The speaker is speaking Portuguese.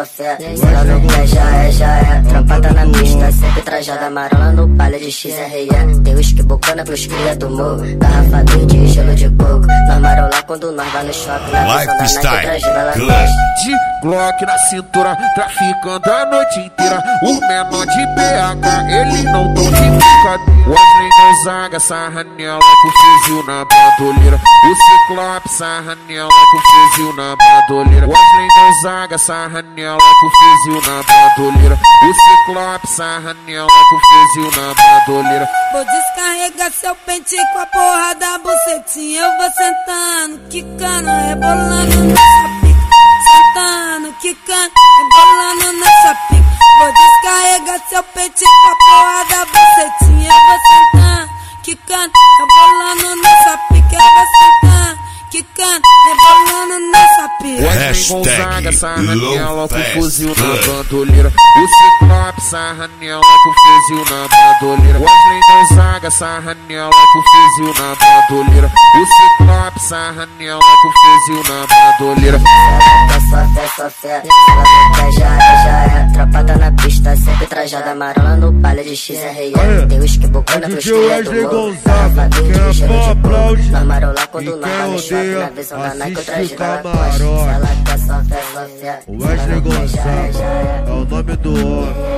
só fé. Se ela não quer, já é. Trampada na pista, sempre trajada amarela no palha de XRE. Tem uísque bocana pros cria do morro, garrafa verde, gelo de coco. Nós marola quando nós vai no shopping, na visão da Nike, trajando ela gosta. De Glock na cintura, traficando a noite inteira. O menor de BH, ele não tão de brincadeira. Wesley Gonzaga, sarra nela com fuzil na bandoleira. O Ciclope, sarra nela com fuzil na bandoleira. Wesley Gonzaga, sarra nela com fuzil na bandoleira. O Ciclope, sarra nela com fuzil na bandoleira. Vou descarregar seu pente com a porra da bucetinha. Eu vou sentando, quicando, rebolando nessa pica. Sentando, quicando, rebolando nessa pica. Vou descarregar seu pente com a porra da bucetinha. Eu vou sentando, quicando, rebolando nessa pica. Eu vou sentando, quicando, rebolando nessa pica. Wesley Gonzaga, sarra nela com fuzil na bandoleira. O Ciclope, sarra nela com fuzil na bandoleira. Wesley Gonzaga, sarra nela com fuzil na bandoleira. O Ciclope, sarra nela com fuzil na bandoleira. Só fé. Se ela não quer, já é. Trampada na pista, sempre trajada amarela no palha de XRE. Tem uísque bocana pros cria do morro, garrafa verde, gelo de coco. Nós marola quando nós vai no shopping, na visão da Nike, trajando ela gosta. Se ela quer, só fé. O Wesley Gonzaga é o nome do homem.